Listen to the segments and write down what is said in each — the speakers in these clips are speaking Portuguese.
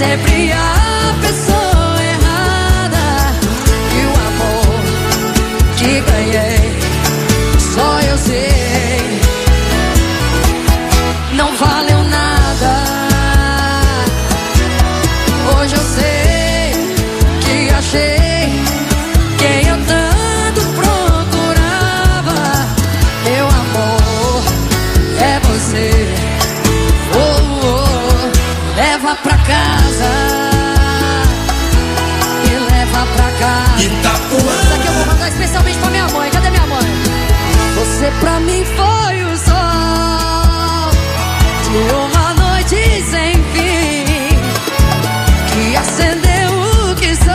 sempre a pessoa errada. E o amor que ganhei, só eu sei, não valeu nada. Hoje eu sei que achei quem eu tanto procurava. Meu amor é você. Oh, oh, leva pra casa e leva pra casa. Isso aqui eu vou mandar especialmente pra minha mãe. Cadê minha mãe? Você pra mim foi o sol de uma noite sem fim, que acendeu o que sou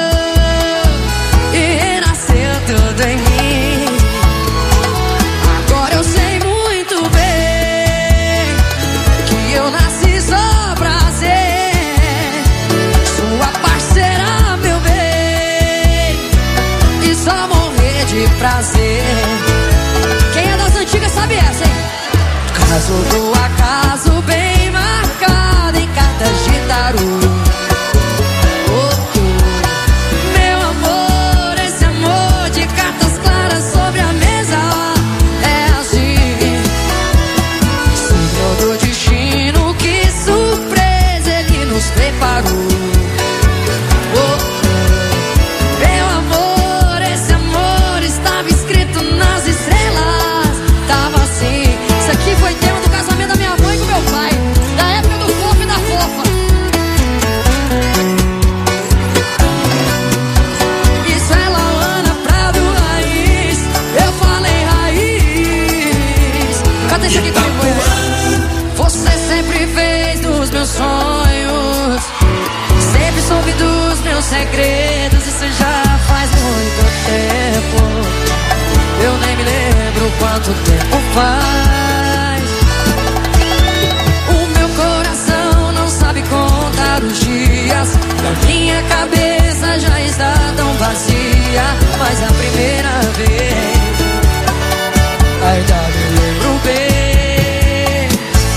e renasceu tudo em mim. Agora eu sei muito bem que eu nasci só pra ser sua parceira, meu bem, e só morrer de prazer. Quem é das antigas sabe essa, hein? Caso do acaso bem marcado em cartas de tarô. Meu amor, esse amor de cartas claras sobre a mesa é assim. Senhor do destino, que surpresa ele nos preparou. Meu amor, esse amor estava escrito nas estrelas. Tava assim. Isso aqui foi tema do casamento da minha mãe com meu pai, da época do fofo e da fofa. Isso é Lauana Prado Raiz. Eu falei raiz. Canta isso aqui comigo, é. Você sempre fez dos meus sonhos, sempre soube dos meus segredos. Isso já faz muito tempo, eu nem me lembro quanto tempo faz. O meu coração não sabe contar os dias, a minha cabeça já está tão vazia. Mas a primeira vez ainda me lembro bem.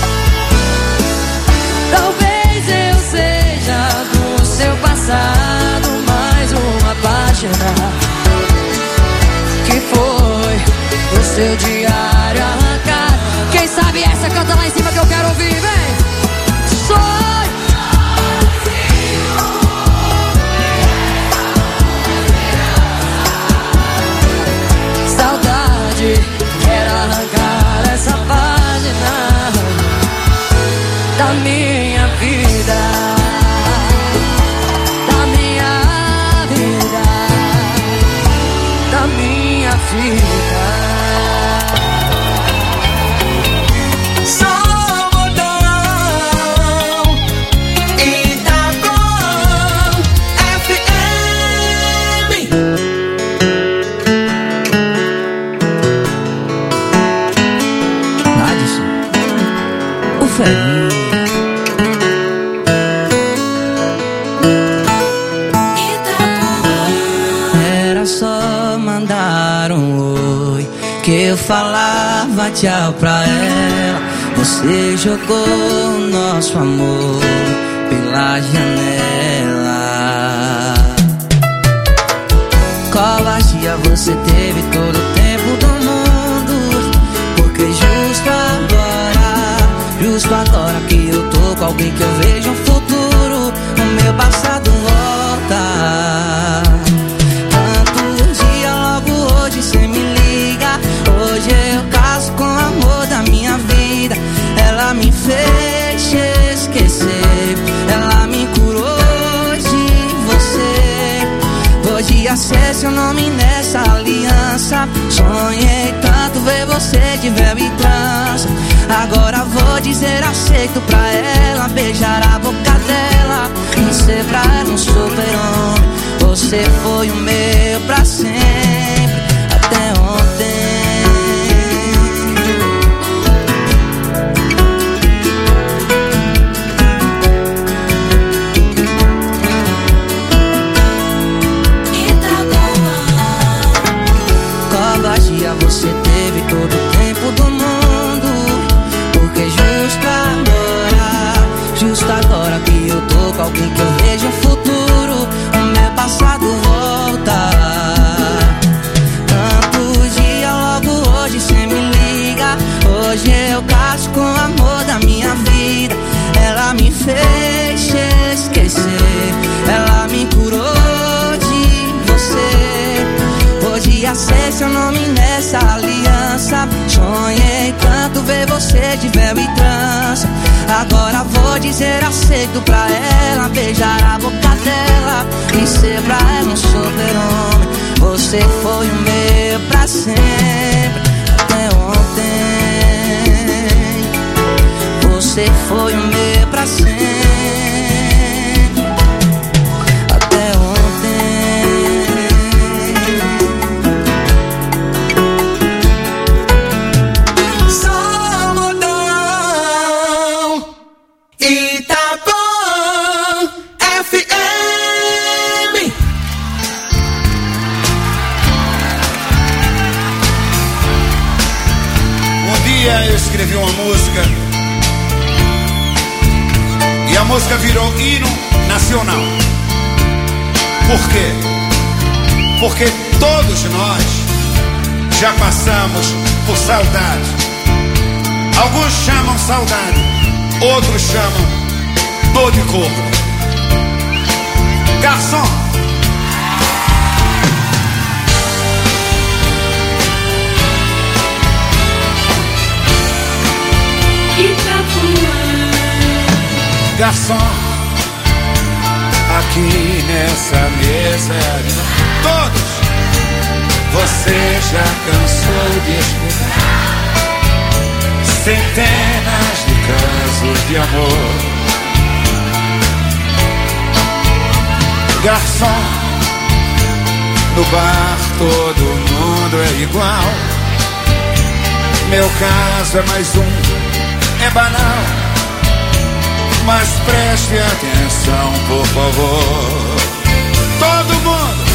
Talvez eu seja do seu passado mais uma página que foi o seu diário arrancar. Quem sabe essa canta lá em cima que eu quero ouvir, vem. Saudade, quero arrancar essa página da minha vida, da minha vida, da minha vida. Era só mandar um oi que eu falava tchau pra ela. Você jogou o nosso amor pela janela. Covardia você teve todo o tempo do mundo, porque justo agora que eu tô com alguém que eu vejo um futuro, o meu passado volta. Tanto dia, logo hoje cê me liga. Hoje eu caso com o amor da minha vida. Ela me fez esquecer, ela me curou de você. Podia ser seu nome nessa aliança. Sonhei tanto ver você de véu e trança. Agora vou dizer aceito pra ela, beijar a boca dela e ser pra ela um super-homem. Você foi o meu pra sempre, até ontem. Covardia você teve todo o tempo do mundo, porque justo agora que eu tô com alguém que eu vejo um futuro, o meu passado volta. Tanto dia, logo hoje cê me liga. Hoje eu caso com o amor da minha vida. Ela me fez te esquecer, ela me curou de você. Hoje acei seu nome nessa aliança. Sonhei tanto ver você de véu e trança. Agora vou dizer aceito pra ela, beijar a boca dela e ser pra ela um super-homem. Você foi o meu pra sempre, até ontem. Você foi o meu pra sempre, até ontem. Salvador, Itapuã, FM. Um dia eu escrevi uma música e a música virou hino nacional. Por quê? Porque todos nós já passamos por saudade. Alguns chamam saudade, outros chamam dor de corpo. Garçom, garçom, aqui nessa mesa, todos, você já cansou de escutar centenas de casos de amor. Garçom, no bar todo mundo é igual. Meu caso é mais um, é banal. Mas preste atenção, por favor. Todo mundo.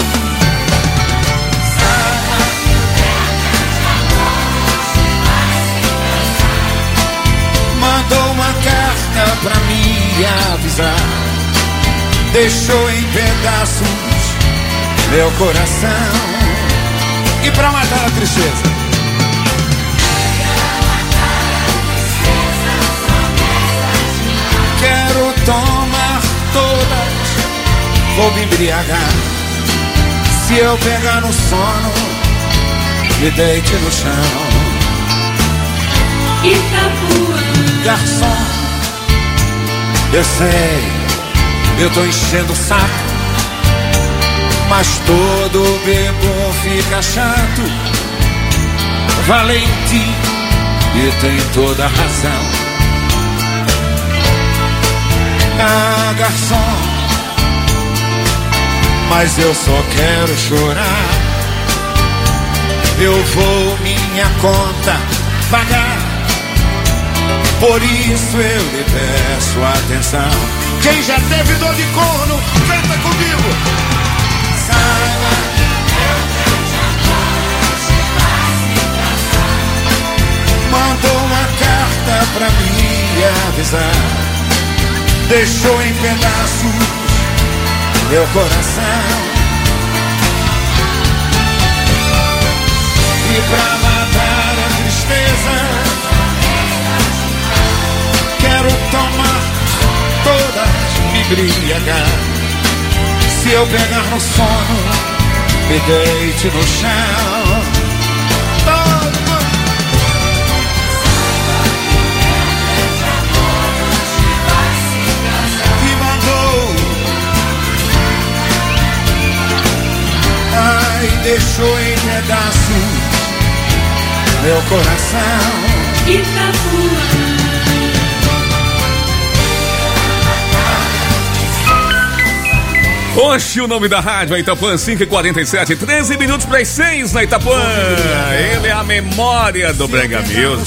Mandou uma carta pra me avisar. Deixou em pedaços meu coração. E pra matar a tristeza, quero tomar todas, vou me embriagar. Se eu pegar no sono, me deite no chão. Itapuã. Garçom, eu sei, eu tô enchendo o saco, mas todo bebo fica chato. Valente, e tem toda a razão. Ah, garçom, mas eu só quero chorar. Eu vou minha conta pagar. Por isso eu lhe peço atenção. Quem já teve dor de corno, canta comigo. Saiba, mandou uma carta pra me avisar. Deixou em pedaços meu coração. E pra matar a tristeza, quero tomar todas, me embriagar. Se eu pegar no sono, me deite no chão. E mandou, ai, deixou em pedaços meu coração. Itapuã. Oxe, o nome da rádio é Itapuã, 5h47, 13 minutos para as 6 na Itapuã. Ele é a memória do Brega Music.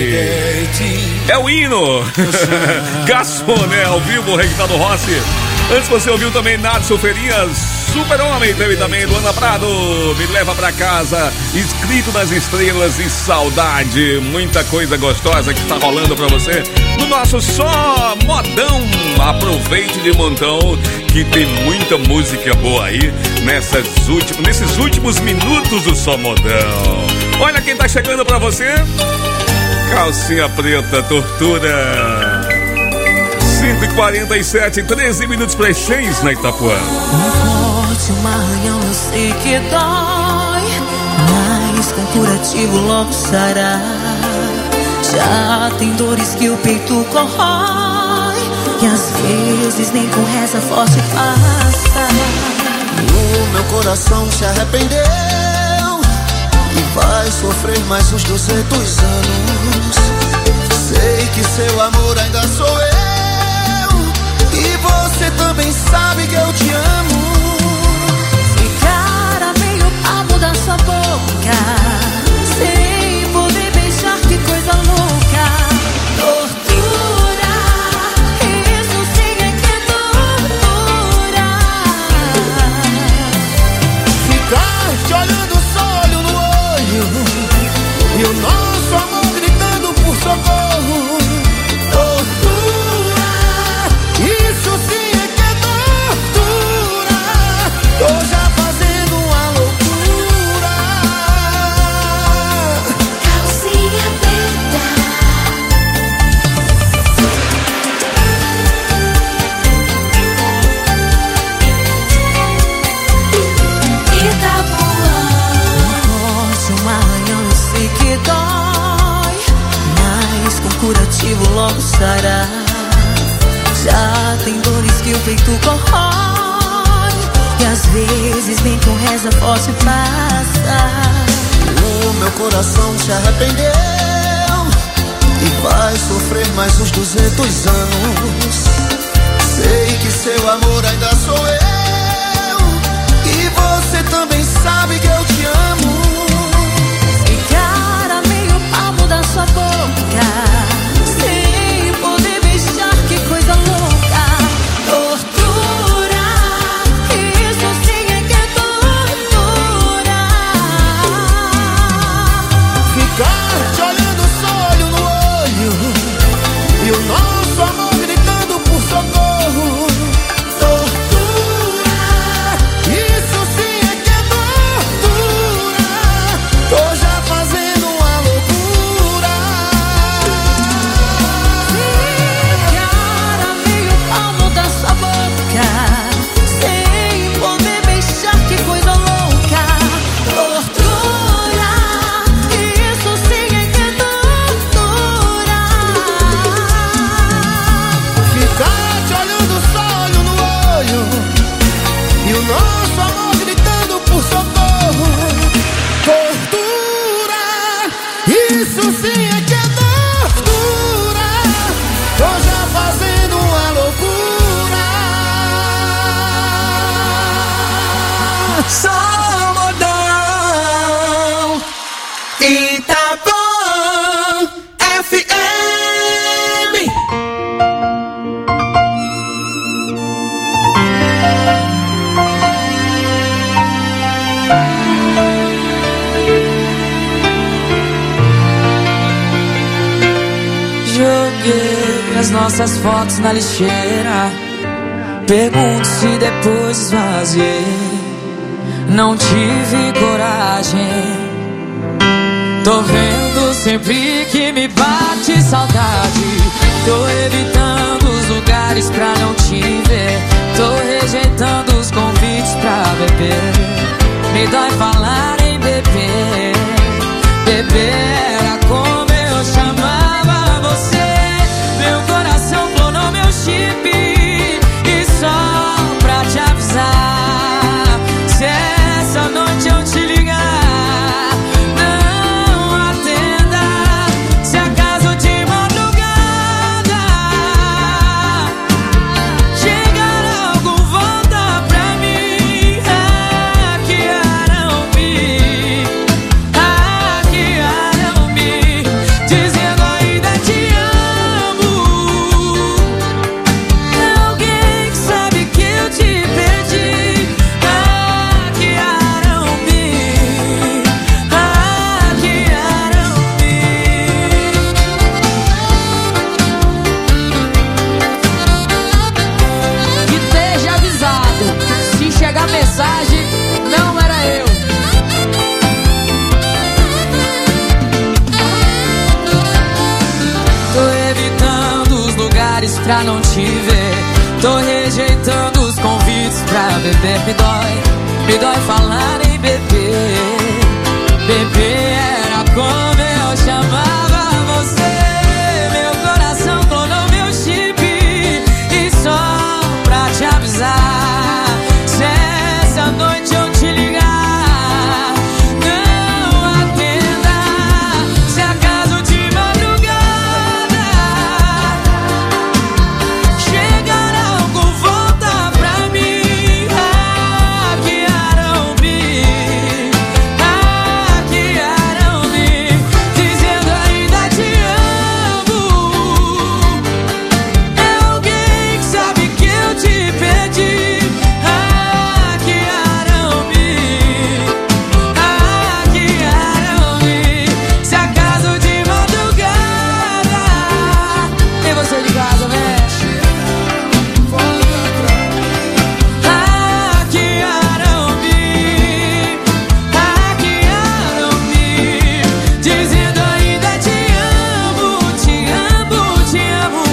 Ele é o hino. Garçom, né? Ao vivo, o Reginaldo Rossi. Antes você ouviu também Nadson Ferias, Super-Homem, teve também Luana Prado, Me Leva Pra Casa, Escrito nas Estrelas e Saudade. Muita coisa gostosa que tá rolando pra você no nosso Só Modão. Aproveite de montão que tem muita música boa aí nesses últimos minutos do Só Modão. Olha quem tá chegando pra você. Calcinha Preta, Tortura. 5h47, 13 minutos para as 6 na Itapuã. Um corte, um arranhão, eu sei que dói, mas com curativo logo sará. Já tem dores que o peito corrói, e às vezes nem com reza forte passa. O meu coração se arrependeu e vai sofrer mais uns 200 anos. Sei que seu amor ainda sou eu, e você também sabe que eu te amo. Ficar a meio palmo da sua boca, sem poder beijar, que coisa louca. Tortura, isso sim é que é tortura. Ficar te olhando só olho no olho, e o nosso amor gritando por socorro. Tortura, isso sim é que é tortura. Tô já fazendo uma loucura. Calcinha preta. Itapuã. Morte, um arranhão, eu sei que dói, mas com curativo logo sará. Já tem dores que o peito corrói, e às vezes nem com reza forte passa. O meu coração se arrependeu e vai sofrer mais uns 200 anos. Sei que seu amor ainda sou eu, e você também sabe que eu te amo. Ficar a meio palmo da sua boca, sem poder beijar, que coisa louca. Tortura, isso sim é que é tortura. Ficar te olhando só olho no olho, e o nosso amor gritando por socorro. Tortura, isso sim é que é tortura. Tô já fazendo uma loucura. Ficar a meio palmo da sua boca, sem poder beijar, que coisa louca. Tortura, isso sim é que é tortura. Ficar te olhando só olho no olho, e o nosso amor gritando por socorro. Tortura, isso sim é que é tortura. Tô já fazendo uma loucura. Só Modão. Itapuã FM. Joguei as nossas fotos na lixeira, pergunto se depois esvaziei. Não tive coragem. Tô vendo sempre que me bate saudade. Tô evitando os lugares pra não te ver. Tô rejeitando os convites pra beber. Me dói falar em beber. Beber era como eu chamava você. Meu coração clonou meu chip. E só pra te avisar, se essa noite eu te ligar, não atenda. Se acaso de madrugada chegar algum, volta pra mim. Hackearam lugares pra não te ver. Tô rejeitando os convites pra beber. Me dói falar em beber. Beber era como eu chamava você. Meu coração clonou meu chip. E só pra te avisar, se essa noite eu te ligar, não atenda. Se acaso de madrugada chegará com volta pra mim, hackearam-me, dizendo ainda te amo. É alguém que sabe que eu te perdi. Hackearam-me. Se acaso de madrugada tem você de casa, mexe. Hackearam-me, dizendo ainda te amo, te amo, te amo.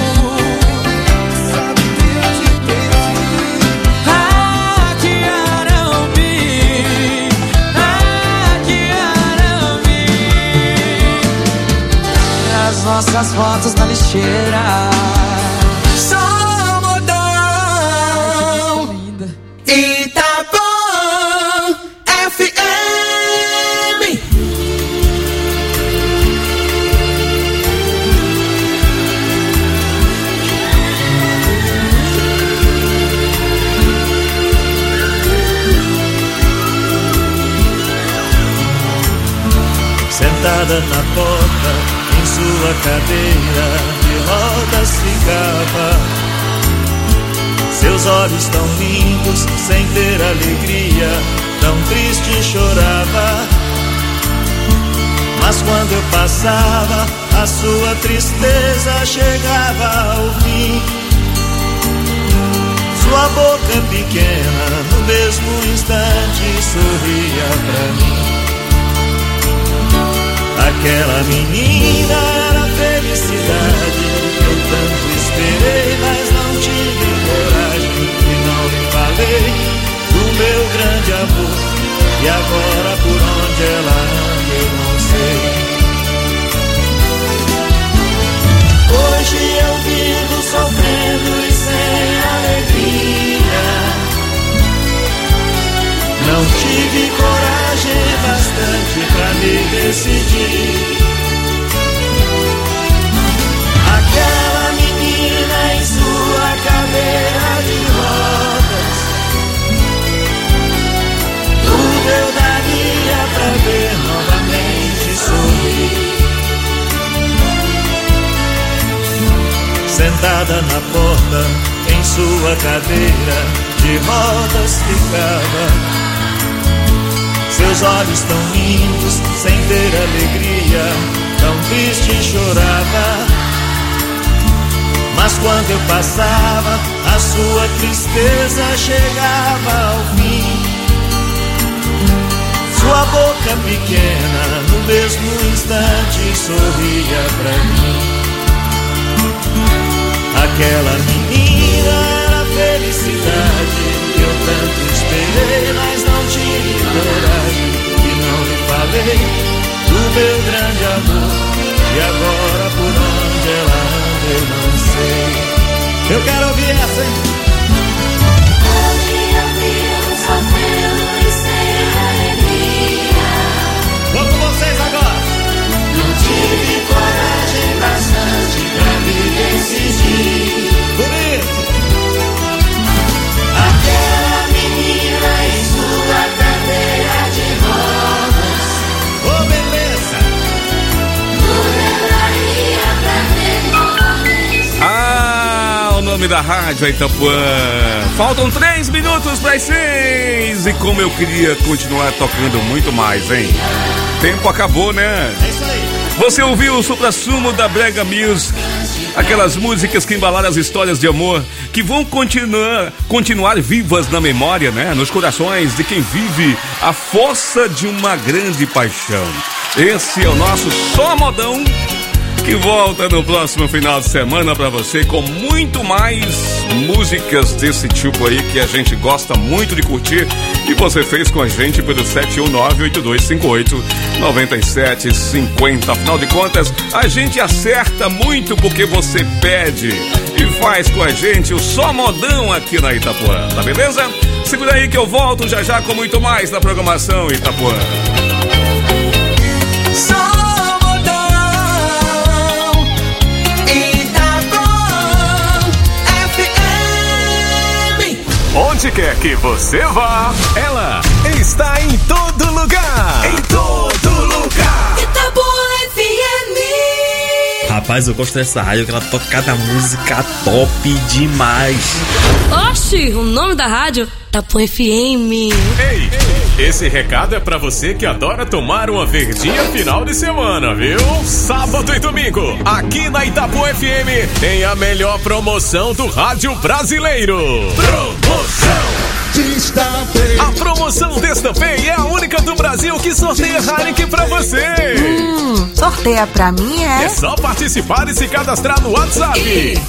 Hackearam-me. As nossas fotos na lixeira. Só modão. Itabã FM. Sentada na porta, em sua cadeira de rodas ficava. Seus olhos tão lindos, sem ter alegria, tão triste chorava. Mas quando eu passava, a sua tristeza chegava ao fim. Sua boca pequena, no mesmo instante, sorria pra mim. Aquela menina era a felicidade que eu tanto esperei, mas não tive coragem e não lhe falei do meu grande amor. E agora por onde ela anda eu não sei. Hoje eu vivo sofrendo e sem alegria. Não tive coragem bastante pra me decidir. Aquela menina em sua cadeira de rodas, tudo eu daria pra ver novamente sorrir. Sentada na porta, em sua cadeira de rodas ficava. Seus olhos tão lindos, sem ter alegria, tão triste chorava. Mas quando eu passava, a sua tristeza chegava ao fim. Sua boca pequena, no mesmo instante, sorria pra mim. Aquela menina era a felicidade que eu tanto esperei, mas não tive coragem e não lhe falei do meu grande amor. E agora por onde ela anda eu não sei. Eu quero ouvir essa, hein? Hoje eu vivo sofrendo e sem alegria. Vamos com vocês agora. Não tive coragem bastante pra me decidir. Bonito. Aquela menina em sua cadeira de rodas, Ô, beleza. tudo eu daria pra ver novamente. Ah, o nome da rádio é Itapuã. Faltam 3 minutos para as 6. E como eu queria continuar tocando muito mais, hein? Tempo acabou, né? É isso aí. Você ouviu o suprassumo da Brega Music, aquelas músicas que embalaram as histórias de amor, que vão continuar vivas na memória, né? Nos corações de quem vive a força de uma grande paixão. Esse é o nosso Só Modão, que volta no próximo final de semana pra você com muito mais músicas desse tipo aí que a gente gosta muito de curtir e você fez com a gente pelo 719-8258-9750. Afinal de contas, a gente acerta muito porque você pede e faz com a gente o só modão aqui na Itapuã, tá beleza? Segura aí que eu volto já com muito mais na programação Itapuã. Onde quer que você vá, ela está em todo lugar. Em todo lugar. Itapuã FM. Rapaz, eu gosto dessa rádio que ela toca cada música top demais. Oxi, o nome da rádio? Itapuã FM. Ei, esse recado é pra você que adora tomar uma verdinha final de semana, viu? Sábado e domingo, aqui na Itapuã FM, tem a melhor promoção do rádio brasileiro. Promoção Destampei. A promoção Destampei é a única do Brasil que sorteia Heineken pra você. Sorteia pra mim, é? É só participar e se cadastrar no WhatsApp.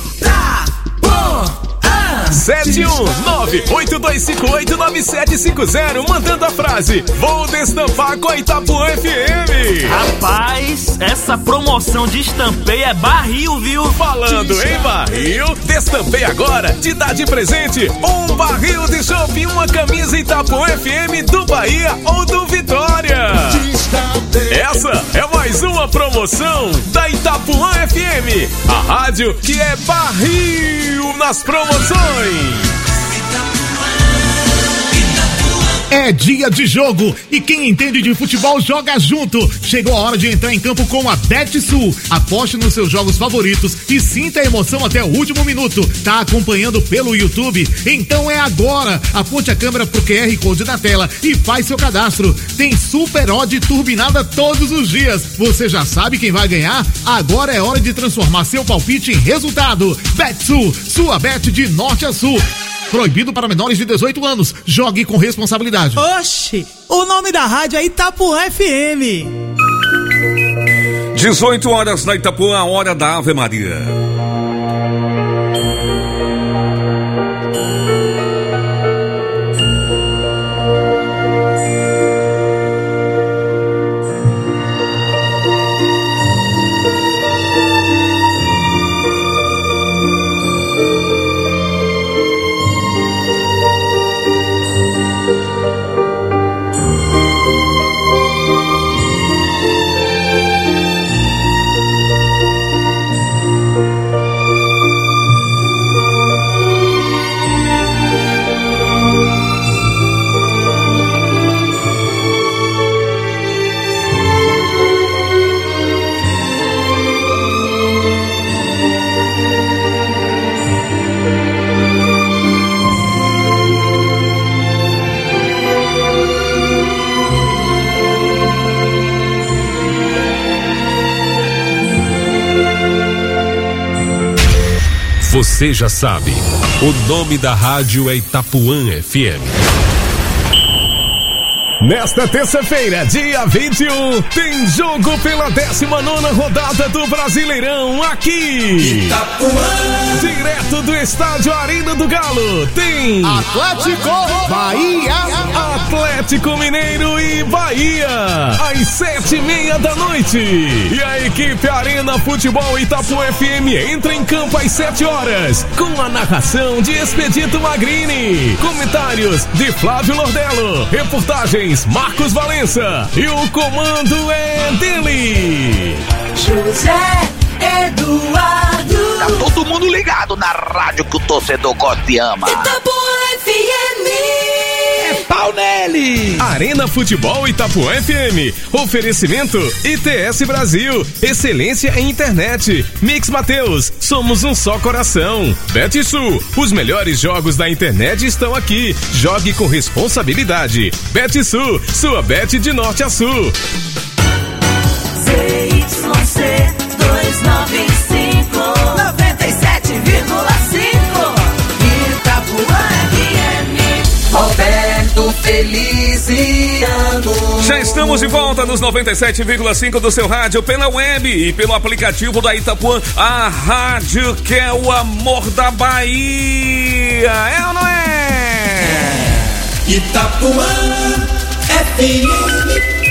719-8258-9750, mandando a frase: vou destampar com a Itapuã FM. Rapaz, essa promoção de Destampei é barril, viu? Falando em barril, Destampei agora te dá de presente um barril de chopp e uma camisa Itapuã FM do Bahia ou do Vitória. Essa é mais uma promoção da Itapuã FM, a rádio que é barril nas promoções. É dia de jogo e quem entende de futebol joga junto. Chegou a hora de entrar em campo com a BetSul. Aposte nos seus jogos favoritos e sinta a emoção até o último minuto. Tá acompanhando pelo YouTube? Então é agora. Aponte a câmera pro QR Code na tela e faz seu cadastro. Tem super odd turbinada todos os dias. Você já sabe quem vai ganhar? Agora é hora de transformar seu palpite em resultado. BetSul, sua bet de norte a sul. Proibido para menores de 18 anos. Jogue com responsabilidade. Oxi, o nome da rádio é Itapuã FM. 18 horas na Itapuã, a hora da Ave Maria. Você já sabe, o nome da rádio é Itapuã FM. Nesta terça-feira, dia 21, tem jogo pela 19ª rodada do Brasileirão aqui. Itapuã. Direto do estádio Arena do Galo, tem Atlético Bahia. Atlético Mineiro e Bahia, às 7:30 da noite. E a equipe Arena Futebol Itapuã FM entra em campo às 7 horas, com a narração de Expedito Magrini, comentários de Flávio Lordello, reportagens Marcos Valença e o comando é dele, José Eduardo. Tá todo mundo ligado na rádio que o torcedor gosta e ama. Itapuã FM. É pau nele! Arena Futebol Itapuã FM. Oferecimento ITS Brasil. Excelência em internet. Mix Mateus. Somos um só coração. BetSul. Os melhores jogos da internet estão aqui. Jogue com responsabilidade. BetSul. Sua bet de norte a sul. ZYC 295 97,5 Itapuã FM. Roberto Feliciano. Já estamos Estamos de volta nos 97,5 do seu rádio, pela web e pelo aplicativo da Itapuã, a rádio que é o amor da Bahia. É ou não é? Itapuã FM.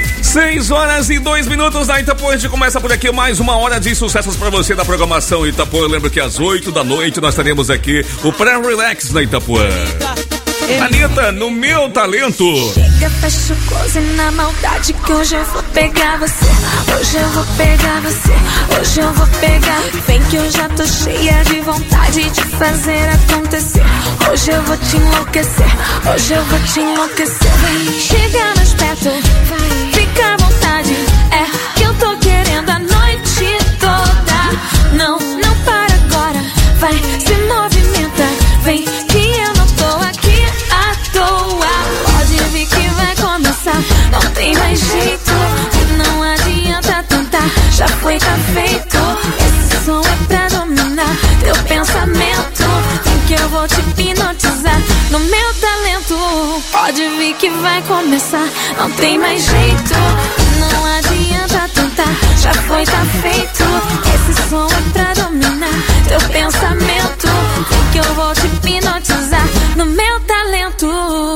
6h02 da Itapuã. A gente começa por aqui mais uma hora de sucessos pra você da programação Itapuã. Eu lembro que às 8 da noite nós teremos aqui o pré-relax na Itapuã. Anitta, no Meu Talento. Chega, fecha o close na maldade que hoje eu vou pegar você. Hoje eu vou pegar você. Hoje eu vou pegar. Vem que eu já tô cheia de vontade de fazer acontecer. Hoje eu vou te enlouquecer. Hoje eu vou te enlouquecer. Vem, chega mais perto. Fica à vontade. É que eu tô querendo a noite toda. Não, não para agora. Vai, se movimenta. Vem que eu não tô aqui à toa. Pode vir que vai começar. Não tem mais jeito. Não adianta tentar. Já foi, tá feito. Esse som é pra dominar teu pensamento. Vem que eu vou te hipnotizar no meu talento. Pode vir que vai começar. Não tem mais jeito. Não adianta tentar. Já foi, tá feito. Esse som é pra dominar teu pensamento. Vem que eu vou te hipnotizar no meu talento.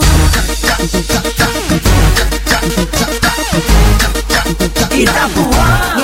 Itapuã.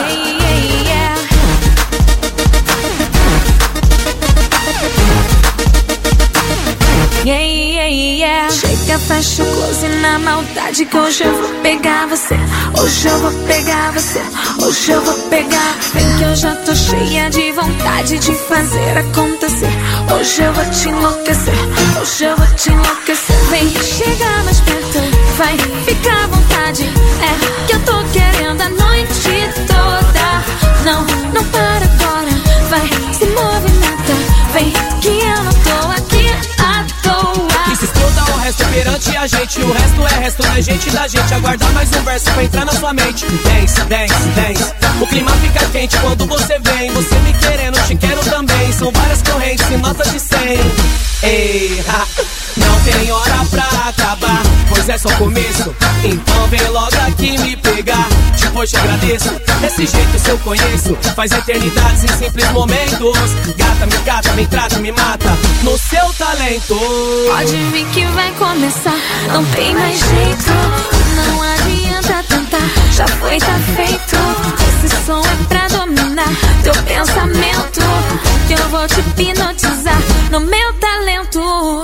Yeah, yeah, yeah. Chega, fecha o close na maldade que hoje eu vou pegar você. Hoje eu vou pegar você. Hoje eu vou pegar. Vem que eu já tô cheia de vontade de fazer acontecer. Hoje eu vou te enlouquecer. Hoje eu vou te enlouquecer. Vem, chega mais perto. Vai, fica à vontade. É que eu tô querendo a noite toda. Não, não para agora. Vai, se movimenta. Vem, que eu não tô aqui à toa. Que se exploda o resto perante a gente. O resto é resto, não é gente da gente. Aguardar mais um verso pra entrar na sua mente. Dance, dance, dance. O clima fica quente quando você vem. Você me querendo, te quero também. São várias correntes e notas de 100. Ei, ha. Não tem hora pra acabar, pois é só começo. Então vem logo aqui me pegar. Depois te agradeço. Desse jeito se eu conheço. Faz eternidades em simples momentos. Gata, me cata, me trata, me mata no seu talento. Pode vir que vai começar. Não tem mais jeito. Não adianta tentar. Já foi, tá feito. Esse som é pra dominar teu pensamento. Que eu vou te hipnotizar no meu talento.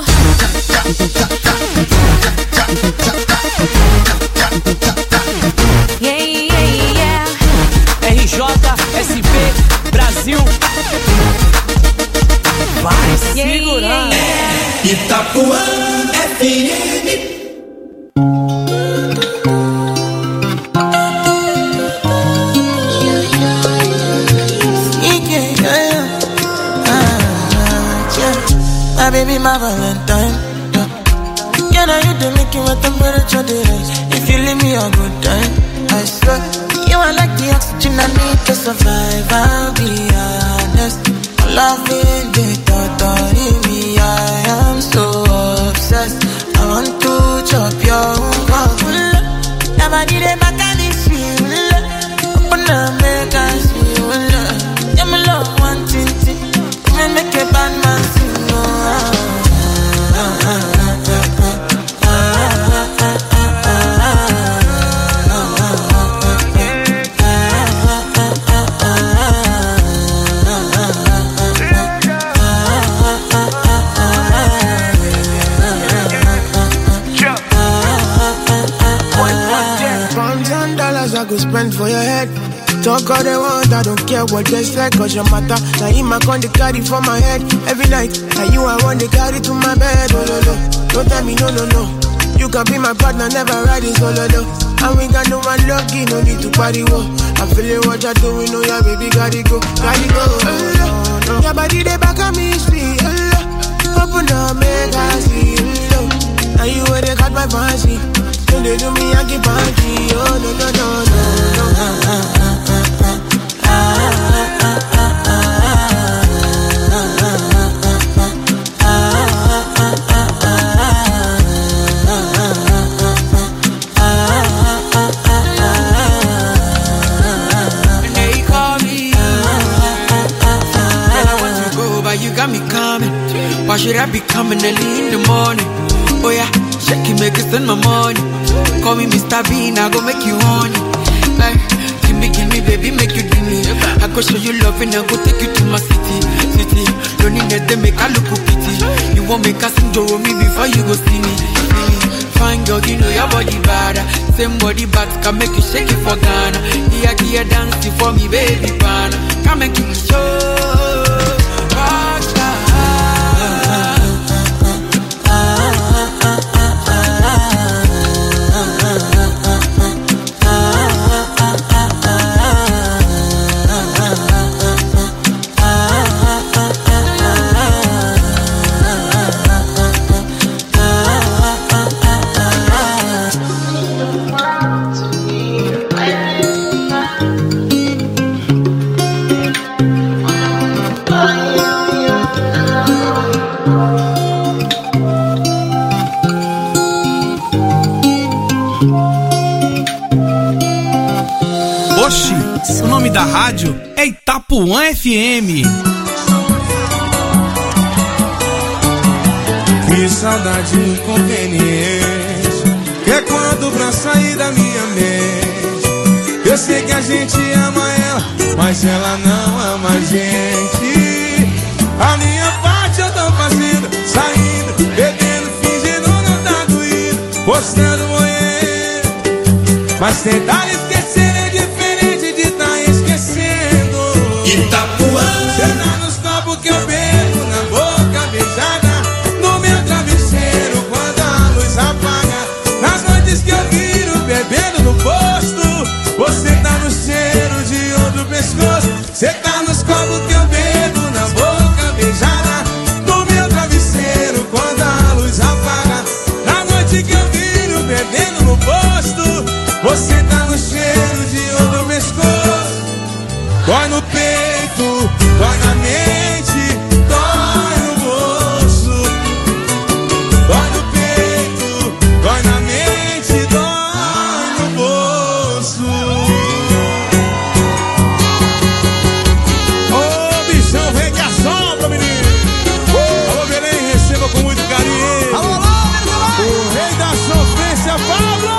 Yeah, yeah, yeah. RJ, SP, Brasil. Vai segurar. Itapuã FM. My baby, my Valentine. Can I hit the making with temperature days? If you leave me a good time, I swear. You are like the oxygen I need to survive. I'll be honest. Loving the thought in me. I am so obsessed. I want to chop your heart. Never did it back and it's real. Open up, make us feel. Yeah, my love, one thing. Make a bad man sing. I could spend for your head. Talk all they want, I don't care what they say. Cause your matter, now in my con they carry for my head. Every night, now you I want they carry to my bed. Oh no no, don't tell me no no no. You can be my partner, never ride it solo though. And we got no one lucky, no need to party whoa. I'm feeling what you're doing, oh yeah baby, gotta go, gotta go. Oh, your body they back on me, sweet. Open up, make I see. Now you where they got my fancy. When they do me, I keep punky. Oh no no no no. got me coming. Why should I be coming early in the morning? Oh yeah, shake it, make it send my money. Call me Mr. Bean, I go make you honey. Like, give me, baby, make you do me. I go show you love and I go take you to my city. Don't need that, they make a look pity. You won't make a sing to me before you go see me. Fine girl, you know your body bad. Same body but can make you shake it for Ghana. Here, dance for me, baby, pan. Come and give me show. O nome da rádio é Itapuã FM. Que saudade inconveniente, que é quando pra sair da minha mente. Eu sei que a gente ama ela, mas ela não ama a gente. A minha parte eu tô fazendo, saindo, bebendo, fingindo não tá doído, postando moendo, mas tentar esquecer é diferente de tá esquecendo. Itapuã. Cê tá nos copos que eu bebo, na boca beijada, no meu travesseiro quando a luz apaga, nas noites que eu viro bebendo no posto. Você tá no cheiro de outro pescoço. Cê tá nos copos que eu bebo, na boca beijada, no meu travesseiro quando a luz apaga, na noite que eu viro bebendo no posto. Você tá no cheiro de outro pescoço. Dói no peito, dói na mente, dói no bolso. Dói no peito, dói na mente, dói no bolso. Ô bichão, vem que assopra, menino. Alô, Belém, receba com muito carinho. Alô, o rei da sofrência, Pablo.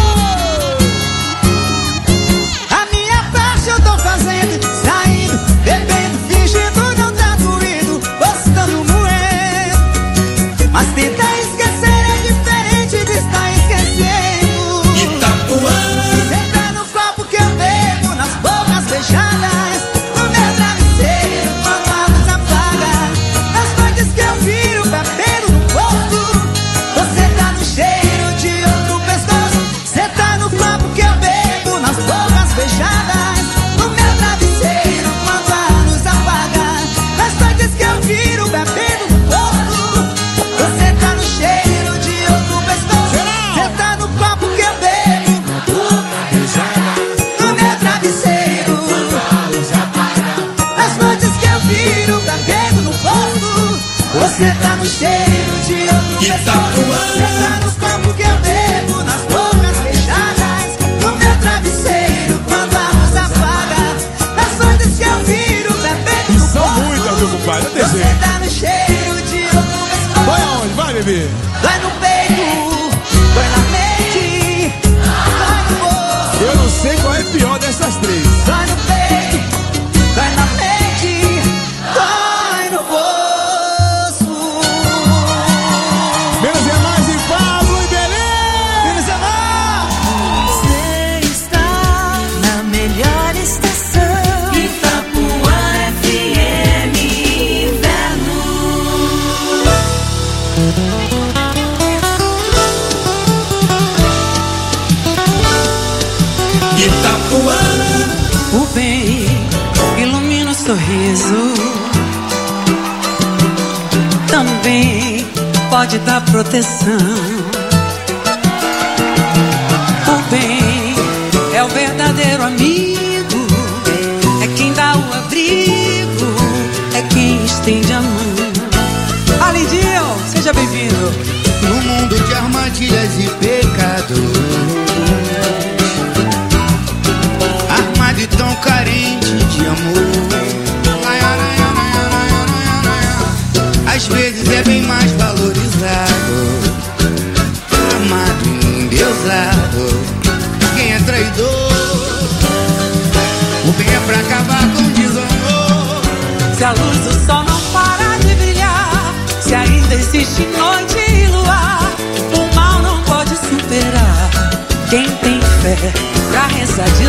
Saindo, bebendo, fingindo não tá doído, postando moendo, mas tentar esquecer é diferente de estar esquecendo. Itapuã. Cê tá no copo que eu bebo, nas bocas beijadas, no meu travesseiro quando a luz apaga, nas noites que eu viro bebendo no posto. Você tá no cheiro de outro pescoço. Cê tá no copo que eu bebo, nas bocas beijadas, viro bebendo no corpo. Você tá no cheiro de outro pescoço. Você tá no copo que eu bebo, no meu travesseiro, nas noites que eu viro bebendo no corpo. Você tá no cheiro de outro pescoço. Você tá no copo que eu bebo, nas bocas beijadas, no meu travesseiro quando a luz apaga, nas noites que eu viro bebendo no corpo. São muitas, meu compadre, não tem jeito. Você tá no cheiro de outro pescoço. Vai aonde? Vai, bebê. Dói no peito, dói na mente, dói no bolso. Eu não sei qual é pior dessas três. Dói no peito, dói na mente, dói no bolso. Menos é mais em Pablo e Belém. Menos é mais. Você está na melhor estação, Itapuã FM Inverno. Itapuã. O bem ilumina o sorriso, também pode dar proteção. O bem é o verdadeiro amigo, é quem dá o abrigo, é quem estende a mão. Alidinho, seja bem-vindo. No mundo de armadilhas e pecados, armado e tão carente de amor,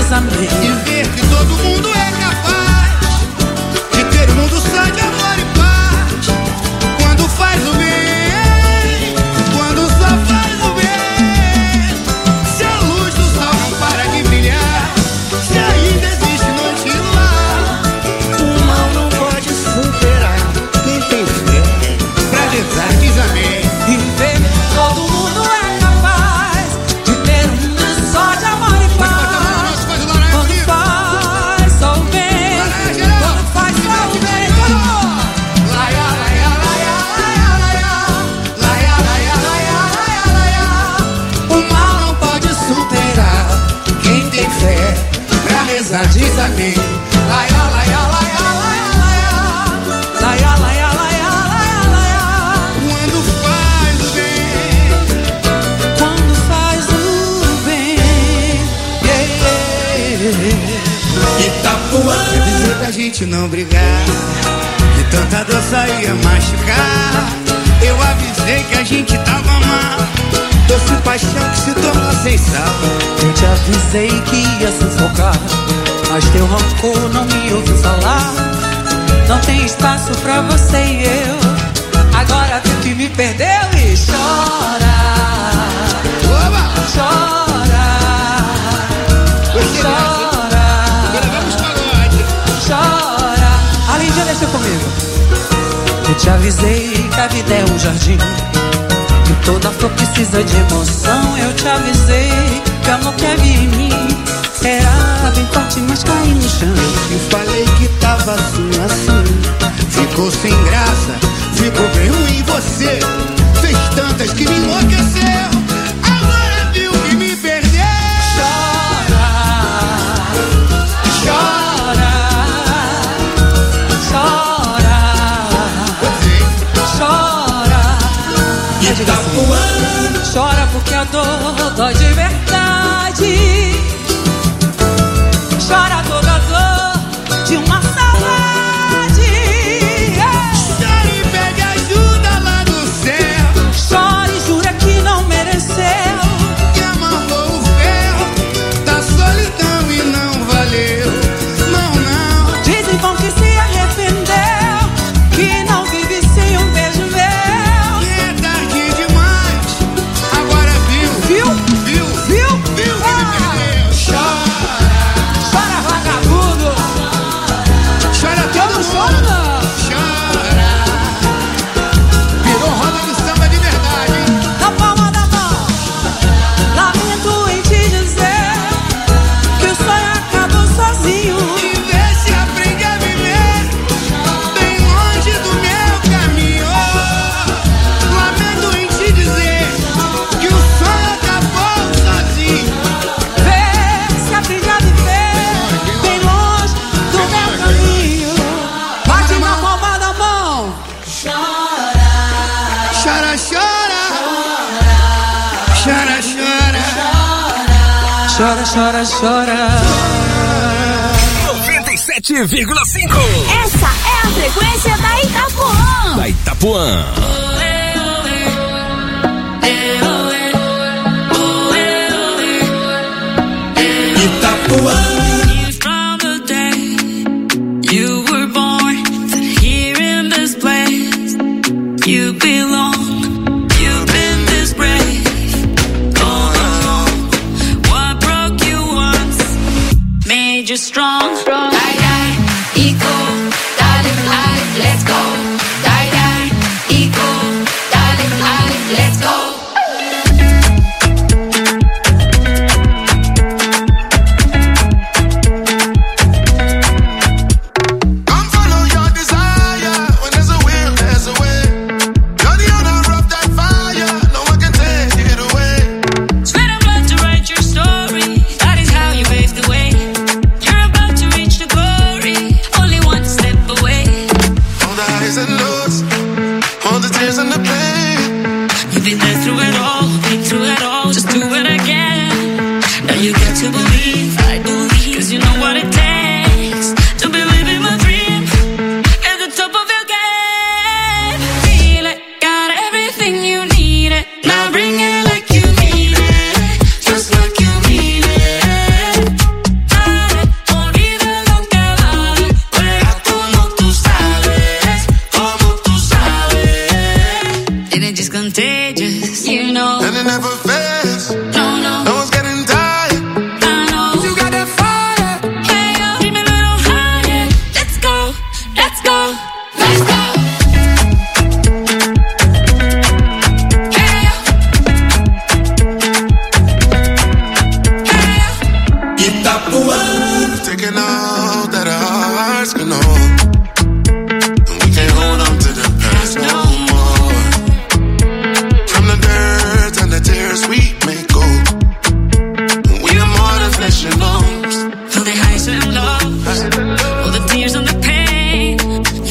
casamento. E ver que todo mundo é capaz de ter um mundo só de amor e paz. Quando faz o bem, quando só faz o bem. Se a luz do sol não para de brilhar, se ainda existe noite e luar, o mal não pode superar quem tem fé pra rezar, diz amém. E ver que todo mundo é capaz de ter um mundo só de amor e paz. Quando faz só o bem, quando faz só o bem. Laia, laia, laia, laia, laia, laia, laia, laia, laia. O mal não pode superar quem tem fé pra rezar, diz amém. Laia, laia, laia, laia, laia. Laia, laia, laia, laia, laia. Quando faz o bem, Quando faz o bem. Itapuã. Quer dizer pra gente não brigar, que tanta dor só ia machucar. Eu avisei que a gente tava mal, doce paixão que se tornou sem sal. Eu te avisei que ia sufocar, mas teu rancor não me ouviu falar. Não tem espaço pra você e eu. Agora vê que me perdeu e chora. Oba! Chora. Chora. Chora. A Lídia deixa comigo. Eu te avisei que a vida é um jardim, que toda flor precisa de emoção. Eu te avisei que o amor que havia em mim era bem forte, mas caiu no chão. Eu te falei que tava assim, assim. Ficou sem graça, ficou bem ruim. Você fez tantas que me enlouqueceu. Agora viu que me perdeu. Chora. Chora. Chora. Chora. Eu digo assim, chora porque a dor dói de verdade. Chora toda a dor de uma saudade. Chore e pegue ajuda lá do céu. Chore e jura que não mereceu, Que amarrou o ferro da solidão e não valeu. Não, não. dizem bom que se arrependeu, que não vive sem um beijo meu. É tarde demais. Agora viu. Viu? Viu? Viu? Viu que me perdeu. Chora. Chora, vagabundo. Chora Eu todo não mundo. choro, não. Chora. Virou roda de samba de verdade. Na palma da mão, lamento em te dizer que o sonho acabou sozinho. E vê se aprende a viver bem longe do meu caminho. Lamento em te dizer que o sonho acabou sozinho. Vê se aprende a viver bem longe do meu caminho. Bate na palma da mão. Chora, chora. Chora, chora. Chora, chora, chora. 97,5 Essa é a frequência da Itapuã. da Itapuã. Itapuã. From the day you were born, that here in this place you belong. You've been this brave all along. What broke you once made you strong. Die, die, equal, darling, life, let's go. Die, die, equal, darling, life, let's go. Come follow your desire. When there's a will, there's a way. You're the only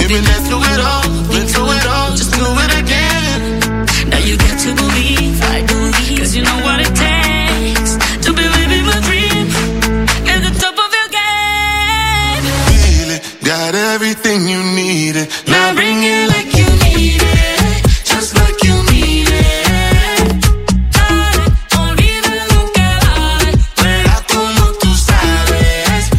We've been through it all, just do it again. Now you got to believe, I believe, cause you know what it takes to be living my dream at the top of your game. Feel it, got everything you needed. Now bring it like you need it, just like you need it. Dale, olvida lo que vale. Verás como tú sabes,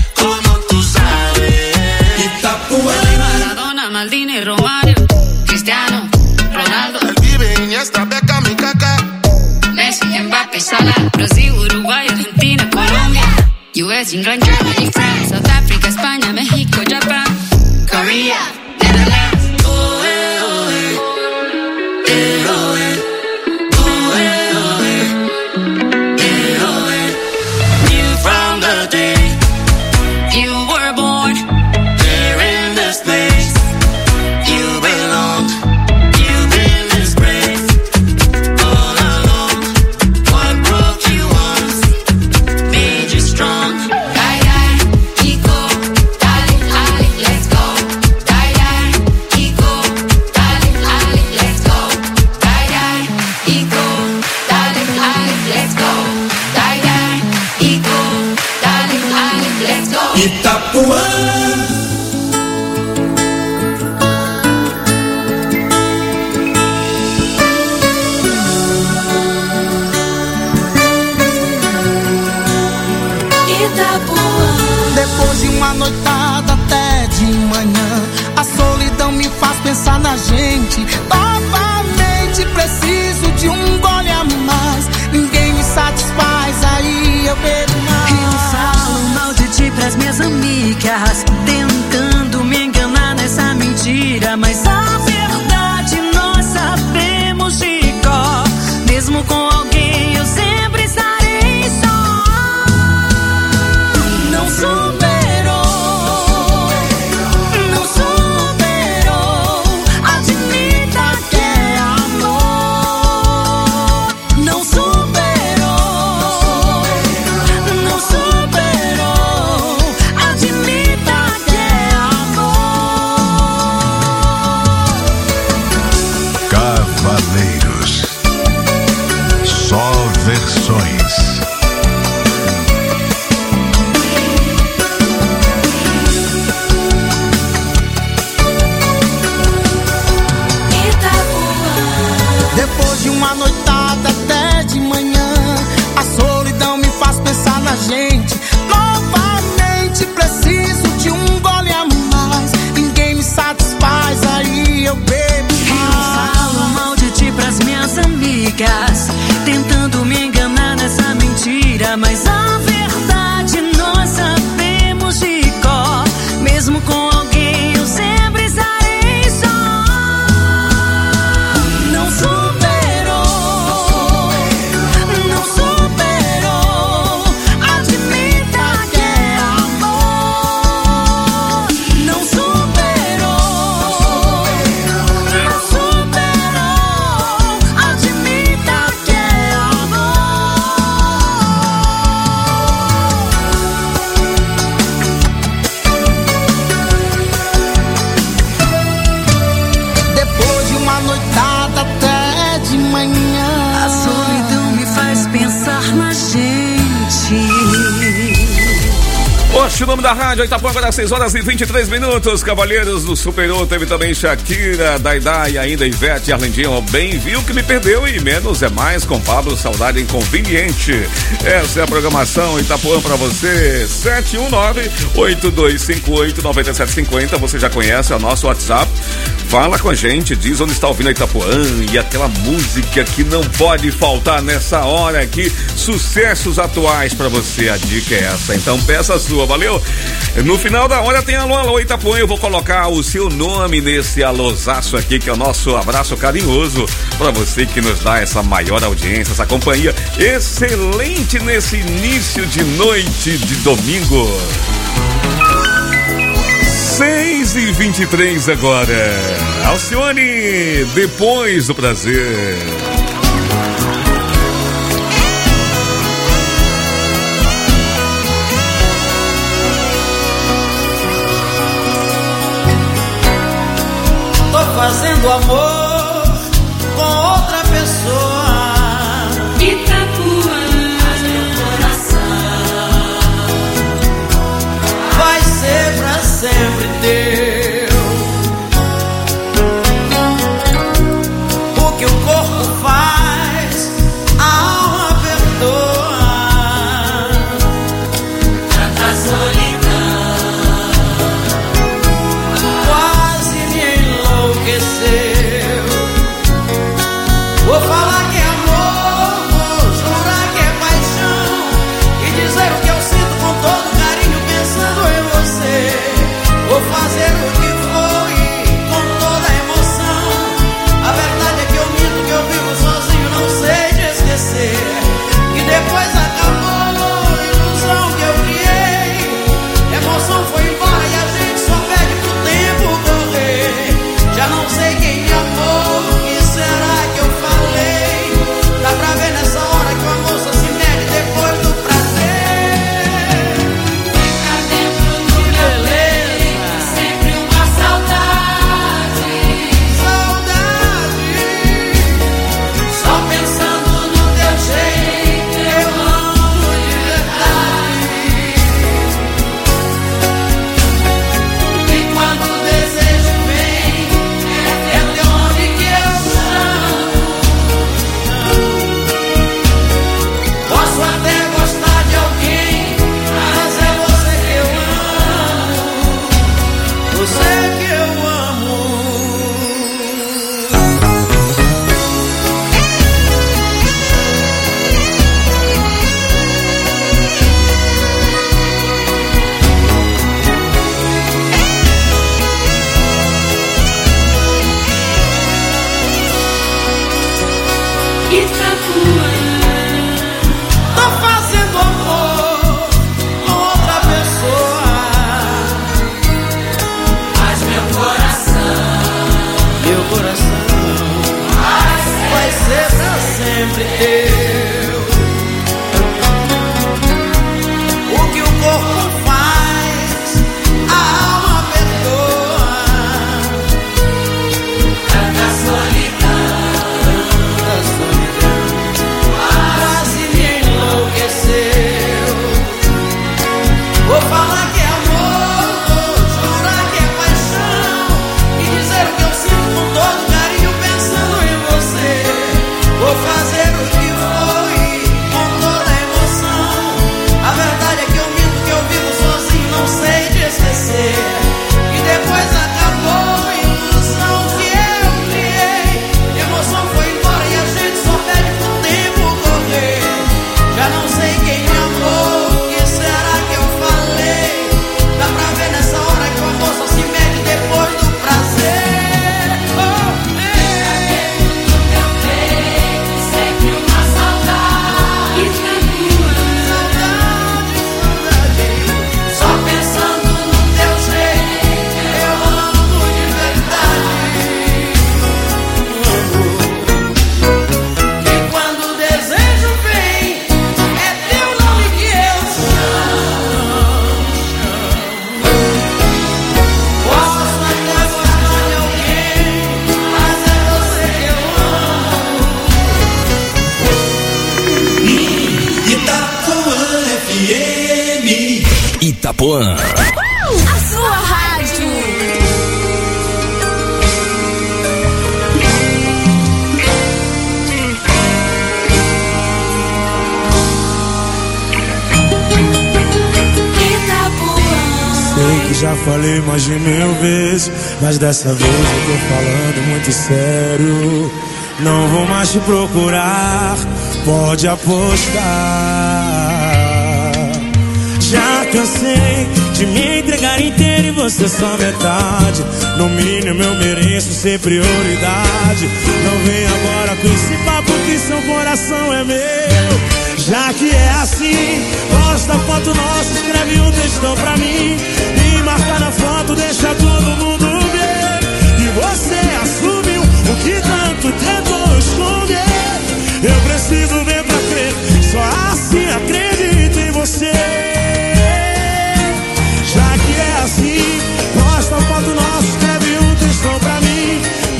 Maradona, Maldini, Romario, Cristiano, Ronaldo, El Vive, Iniesta, Beckham y Kaká. Messi, Mbappé, Salah, Brasil, Uruguay, Argentina, Colombia, US, England, Germany, France, South Africa, España, México, Japan, Korea, Netherlands. Oh, eh, oh, eh. Eh, oh, eh. Oh, eh, oh, eh. Eh, oh, eh. Knew from the day you were born, There in this place, you belong. You've been disgraced all along. What broke you once made you strong. Die, die, Kiko, dale, Ali, let's go. Die, die, Kiko, dale, Ali, let's go. Die, die, Kiko, dale, Ali, let's go. Die, die, Kiko, dale, Ali, let's go. Itapuã. Depois de uma noitada até de manhã, a solidão me faz pensar na gente. Novamente preciso de um gole a mais. Ninguém me satisfaz, aí eu bebo mais. Eu falo mal de ti pras minhas amigas, tentando me enganar nessa mentira, mas a verdade nós sabemos de cor. Mesmo com alguém eu sempre estarei só. Não superou, não superou. Admita que é amor. Não superou, não superou. Admita que é amor. Cavaleiros. Só versões. Depois de uma noitada até de manhã, a solidão me faz pensar na gente. Novamente preciso de um gole a mais. Ninguém me satisfaz, aí eu bebo Eu falo mal de ti pras minhas amigas, tentando me enganar nessa mentira, mas a verdade nós sabemos de cor. Mesmo com alguém eu sempre estarei só. Não superou, não superou. Admita que é amor. Não superou, não superou. Admita que é amor. Depois de uma noitada até de manhã, A solidão me faz pensar na gente. Oxe, o nome da rádio, Itapuã, agora 6 horas e 23 minutos. Cavalheiros do Superou, teve também Shakira, Daidá e ainda Ivete e Arlindinho. Bem viu que me perdeu e menos é mais com Pablo, Saudade Inconveniente. Essa é a programação Itapuã pra você. 719-8258-9750. Você já conhece o nosso WhatsApp. Fala com a gente, diz onde está ouvindo a Itapuã e aquela música que não pode faltar nessa hora aqui. Sucessos atuais pra você, a dica é essa. Então peça a sua, valeu? No final da hora tem alô, alô Itapuã. Eu vou colocar o seu nome nesse alôzaço aqui, que é o nosso abraço carinhoso pra você que nos dá essa maior audiência, essa companhia excelente nesse início de noite de domingo. 6h23 agora. Alcione, Depois do Prazer. fazendo amor com outra pessoa. Itapuã, meu coração vai ser pra sempre teu. O que o corpo faz, a alma perdoa. tanta solidão Quase me enlouqueceu. Vou falar que é amor, vou jurar que é paixão e dizer o que eu sinto com todo carinho pensando em você. Vou fazer o que foi com toda emoção. A verdade é que eu minto, que eu vivo sozinho, não sei de esquecer. E depois acabou a ilusão que eu criei. Emoção foi embora e a gente só pede pro tempo correr. Já não sei quem me amou, o que será que eu falei? Dá pra ver nessa hora que o amor só se mede depois do prazer. fica dentro do meu peito, sempre uma saudade. Saudade, Só pensando no teu jeito, eu amo de verdade. e quando o desejo vem, é teu nome que eu chamo. Posso até gostar de alguém, mas é você que eu amo. Você que eu amo. Itapuã, Tô fazendo amor com outra pessoa. mas meu coração vai ser pra sempre teu. O que o corpo faz, a alma perdoa. tanta solidão Quase me enlouqueceu. Vou falar que é amor, vou jurar que é paixão e dizer o que eu sinto com todo carinho pensando em você. Vou fazer o que foi com toda emoção. A verdade é que eu minto, que eu vivo sozinho, não sei de esquecer. E depois acabou a ilusão que eu criei. Emoção foi embora e a gente só pede pro tempo correr. Já não sei quem me amou, o que será que eu falei? Dá pra ver nessa hora que o amor só se mede depois do prazer. Oh, ei. no teu peito, sempre uma saudade. Itapuã, Só pensando no teu jeito, eu amo de verdade. E quando o desejo vem, é teu nome que eu chamo. Posso até gostar de alguém, mas é você que eu amo. Itapuã FM. Itapuã. a sua rádio. Sei que já falei mais de 1000 vezes, mas dessa vez eu tô falando muito sério. Não vou mais te procurar, pode apostar. Já cansei de me entregar inteiro e você só metade. No mínimo eu mereço ser prioridade. Não vem agora com esse papo que seu coração é meu. Já que é assim, posta a foto nossa, escreve um textão pra mim e marca na foto, deixa todo mundo ver. E você assumiu o que tanto tentou esconder. Eu preciso ver pra crer, só assim acredito em você. Já que é assim, posta a foto nossa, escreve um textão pra mim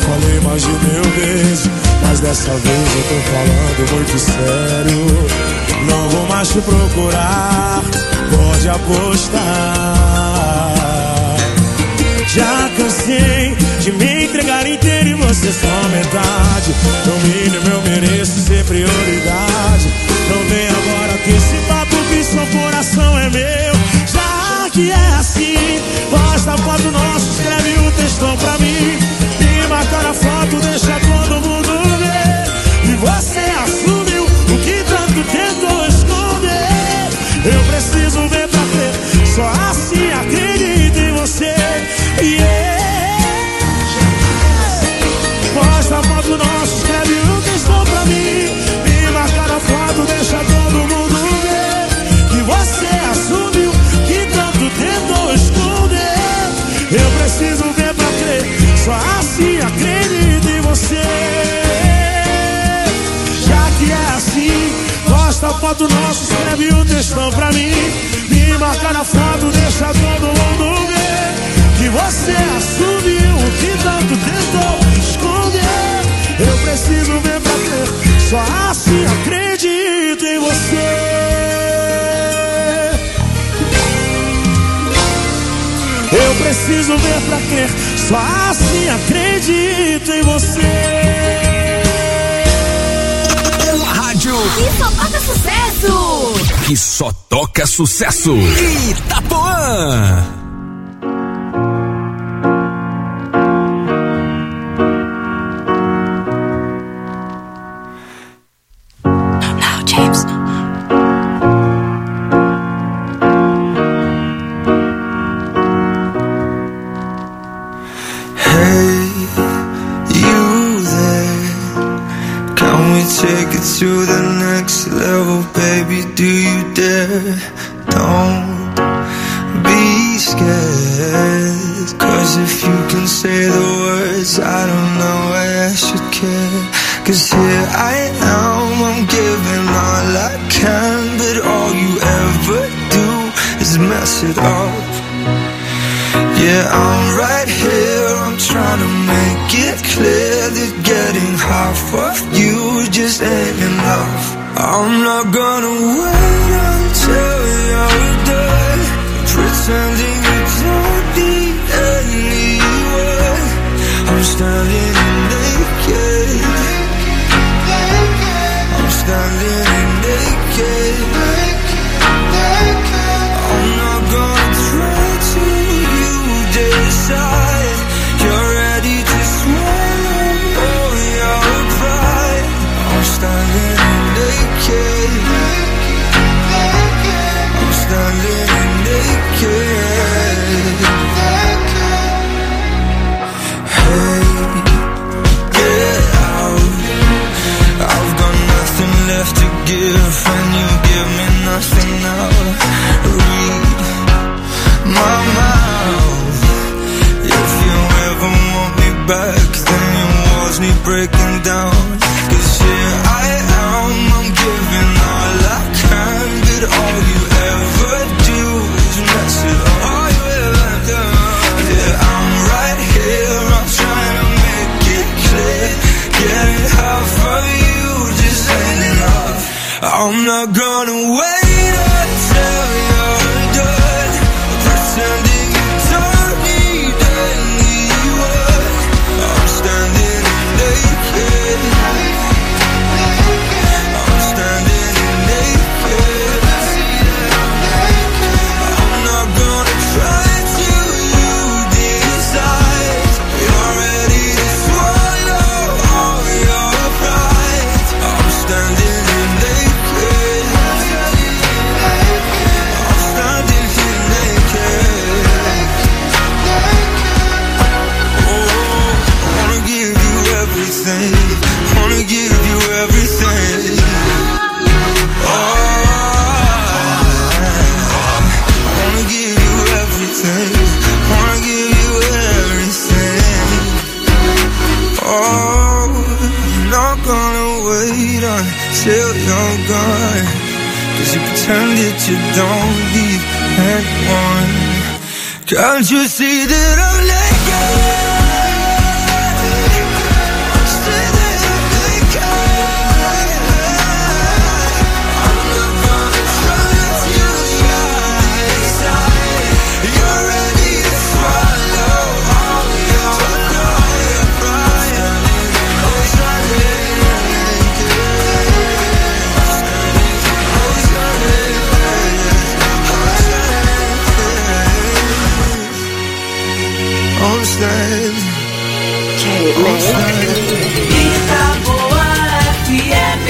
falei mais de 1000 vezes, mas dessa vez eu tô falando muito sério. Não vou mais te procurar, pode apostar. Já cansei de me entregar inteiro e você só metade. No mínimo eu mereço ser prioridade. Não vem agora com esse papo que seu coração é meu. Já que é assim, posta a foto nossa, escreve um textão pra mim. Me marca na foto, deixa todo mundo ver. E você assumiu o que tanto tentou esconder. Eu preciso ver pra crer, só assim acredito em você. Posta a foto nossa, escreve um textão pra mim. Me marca na foto, deixa todo mundo ver. Que você assumiu que tanto tentou esconder. Eu preciso ver pra crer, só assim acredito em você. Já que é assim, posta a foto nossa, escreve um textão pra mim. Me marca na foto, deixa todo mundo ver. Que você assumiu o que tanto tentou esconder. Eu preciso ver pra crer, só assim acredito em você. Eu preciso ver pra crer, só assim acredito em você. Uma rádio que só toca sucesso. Que só toca sucesso. Itapuã. To the next level, baby, do you dare? Don't be scared, 'cause if you can say the words, I don't know why I should care. 'Cause here I am, I'm giving all I can, but all you ever do is mess it up. Yeah, I'm right here, I'm trying to make it clear that getting half of you just ain't enough. I'm not gonna wait until you're done pretending you don't need anyone. I'm standing naked, I'm standing naked. I'm not gonna try to decide you're ready to swallow all your pride. I'm standing naked, I'm standing naked. Hey, get out, I've got nothing left to give and you give me nothing now. Read my mouth. If you ever want me back, then your walls need breaking down. 'Cause here I am, I'm giving all I can, but all you ever do is mess it up. All you ever do. Yeah, I'm right here, I'm trying to make it clear. Getting half of you just ain't enough. I'm not gonna wait until you're done pretending you don't need anyone. I'm standing naked, I'm standing naked. I'm not gonna try to decide you're ready to swallow all your pride. I'm standing naked, I'm standing naked. Oh, I wanna give you everything, wanna give you everything. Oh, I wanna give you everything, wanna give you everything. Oh, I'm not gonna wait until you're gone, 'cause you pretend that you don't need anyone. Can't you see that I'm naked? Homestead. Itapuã FM.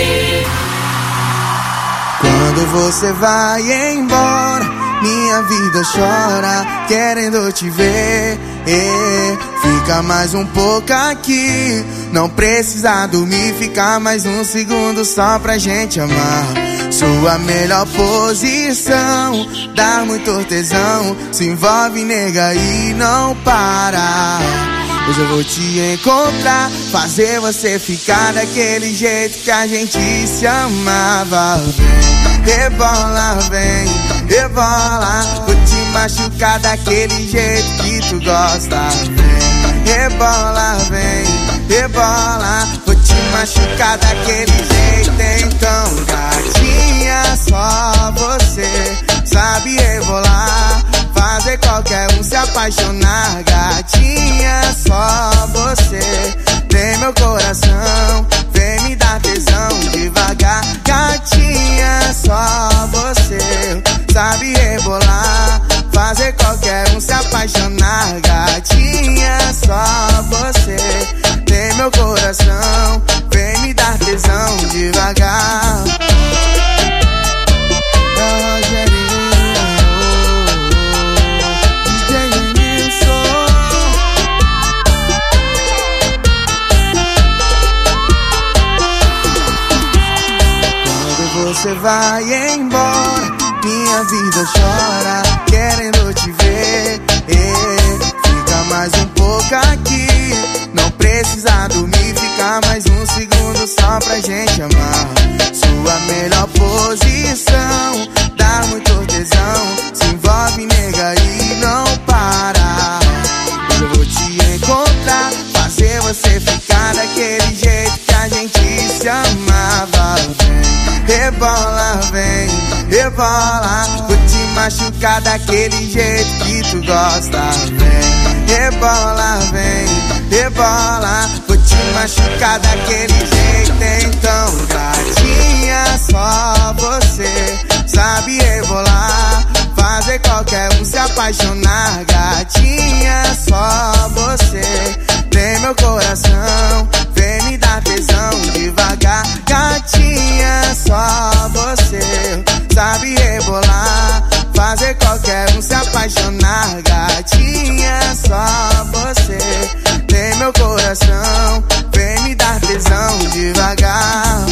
Quando você vai embora, minha vida chora, querendo te ver. Fica mais um pouco aqui, não precisa dormir, fica mais um segundo só pra gente amar. Sua melhor posição, dá muito tesão, se envolve, nega, e não para. Hoje eu vou te encontrar, fazer você ficar daquele jeito que a gente se amava. Vem, rebola, vem, rebola, vou te machucar daquele jeito que tu gosta. Vem, rebola, vem, rebola, vou te machucar daquele jeito. Então, gatinha, só você sabe rebolar, fazer qualquer um se apaixonar. Gatinha, só você tem meu coração, vem me dar tesão devagar. Gatinha, só você sabe rebolar, fazer qualquer um se apaixonar. Gatinha, só você tem meu coração, vem me dar tesão devagar. Você vai embora, minha vida chora, querendo te ver. Fica mais um pouco aqui, não precisa dormir, fica mais um segundo só pra gente amar. Sua melhor posição, dá muito tesão, se envolve, nega, e não para. Eu vou te encontrar, fazer você ficar daquele jeito que a gente se amava. Rebola, vem, rebola, vou te machucar daquele jeito que tu gosta. Vem, rebola, vem, rebola, vou te machucar daquele jeito. Então, gatinha, só você sabe rebolar, fazer qualquer um se apaixonar. Gatinha, só você tem meu coração, vem me dar tesão devagar. Gatinha, só você sabe rebolar, fazer qualquer um se apaixonar. Gatinha, só você tem meu coração, vem me dar tesão devagar.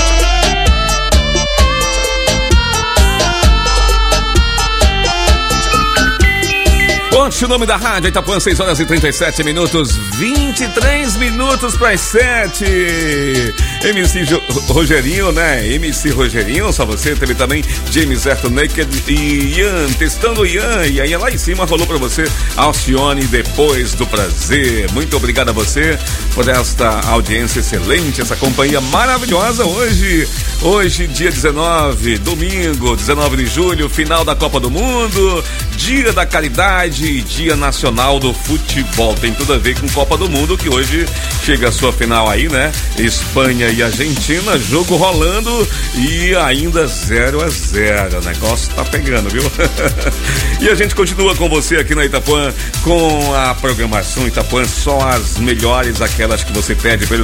Conte o nome da rádio Itapuã, 6 horas e 37 minutos, 23 minutos para as 7. MC Rogerinho, né? MC Rogerinho, só você. Teve também James Erto Naked e Ian, testando Ian. E aí lá em cima rolou para você Alcione, Depois do Prazer. Muito obrigado a você por esta audiência excelente, essa companhia maravilhosa hoje dia 19, domingo, 19 de julho, final da Copa do Mundo, Dia da Caridade e Dia Nacional do Futebol. Tem tudo a ver com Copa do Mundo, que hoje chega a sua final aí, né? Espanha e Argentina, jogo rolando e ainda 0-0. O negócio tá pegando, viu? E a gente continua com você aqui na Itapuã com a programação Itapuã, só as melhores, aquelas que você pede pelo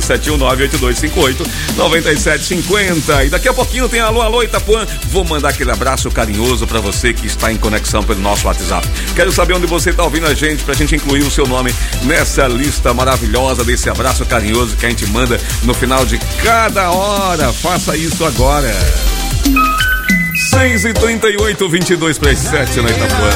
71982589750. E daqui a pouquinho tem Alô Itapuã. Vou mandar aquele abraço carinhoso pra você que está em conexão pelo nosso WhatsApp. Quero saber onde você tá ouvindo a gente, pra gente incluir o seu nome nessa lista maravilhosa desse abraço carinhoso que a gente manda no final de cada hora. Faça isso agora. 6h38, 22 para as 7 na Itapuã.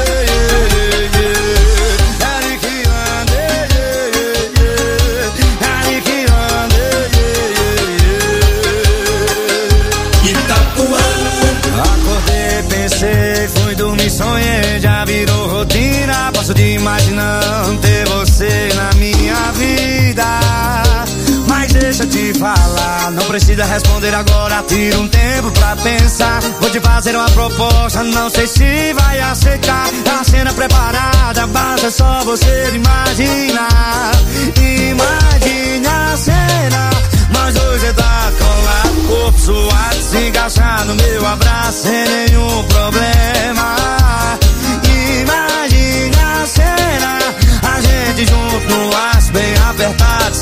Fui dormir, sonhei, já virou rotina. Posso te imaginando ter você na minha vida. Mas deixa eu te falar, não precisa responder agora. Tira um tempo pra pensar. Vou te fazer uma proposta, não sei se vai aceitar. A cena preparada, basta só você imaginar. Imagine a cena, nós dois deitados colados, corpo suado, se encaixar no meu abraço sem nenhum problema. Imagine a cena, a gente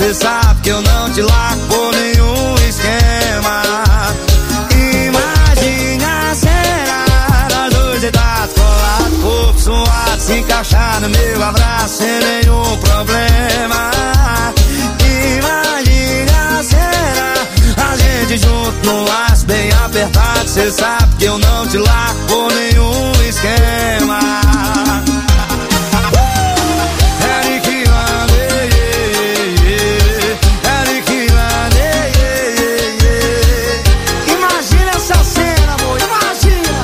cê sabe que eu não te largo por nenhum esquema. Imagina, será nós dois deitados, colados, corpo suado, se encaixar no meu abraço sem nenhum problema. Imagina, será a gente junto no laço bem apertado, cê sabe que eu não te largo por nenhum esquema. Imagina essa cena, amor, imagina.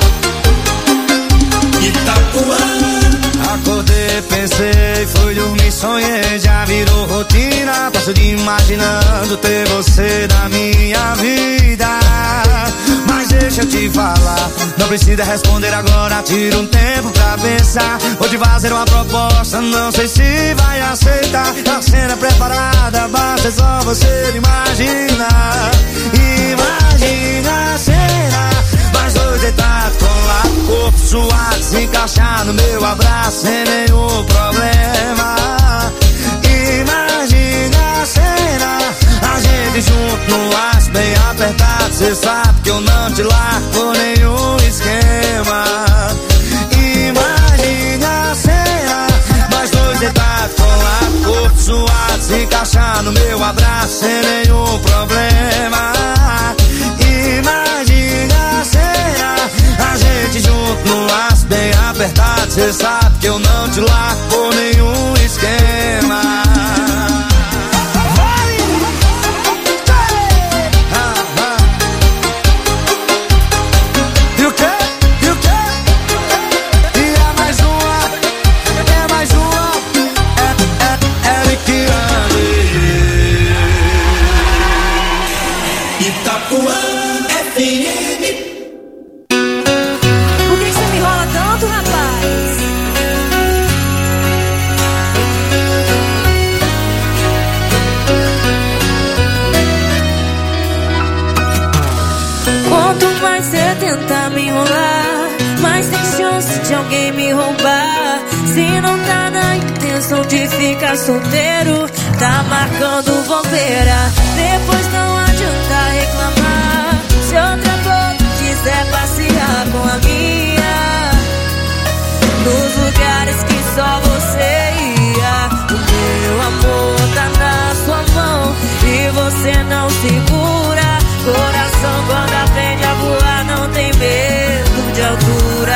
Itapuã. Acordei, pensei, fui dormir, sonhei, já virou rotina. Passo de imaginando ter você na minha vida. Mas deixa eu te falar, não precisa responder agora, tira um tempo pra pensar. Vou te fazer uma proposta, não sei se vai aceitar. A cena preparada, basta só você imaginar. Imagina a cena, nós dois deitados, colado, corpo suado, se encaixar no meu abraço sem nenhum problema. Imagina a cena, a gente junto no laço bem apertado, cê sabe que eu não te largo por nenhum esquema. Imagina a cena, nós dois deitados, colado, corpo suado, se encaixar no meu abraço sem nenhum problema. Imagina a cena, a gente junto no laço bem apertado, cê sabe que eu não te largo por nenhum esquema. Tenta me enrolar, mas tem chance de alguém me roubar. Se não tá na intenção de ficar solteiro, tá marcando bobeira. Depois não adianta reclamar, se outra boca quiser passear com a minha, nos lugares que só você ia. O meu amor tá na sua mão e você não segura. Coração quando aprende a voar não tem medo de altura.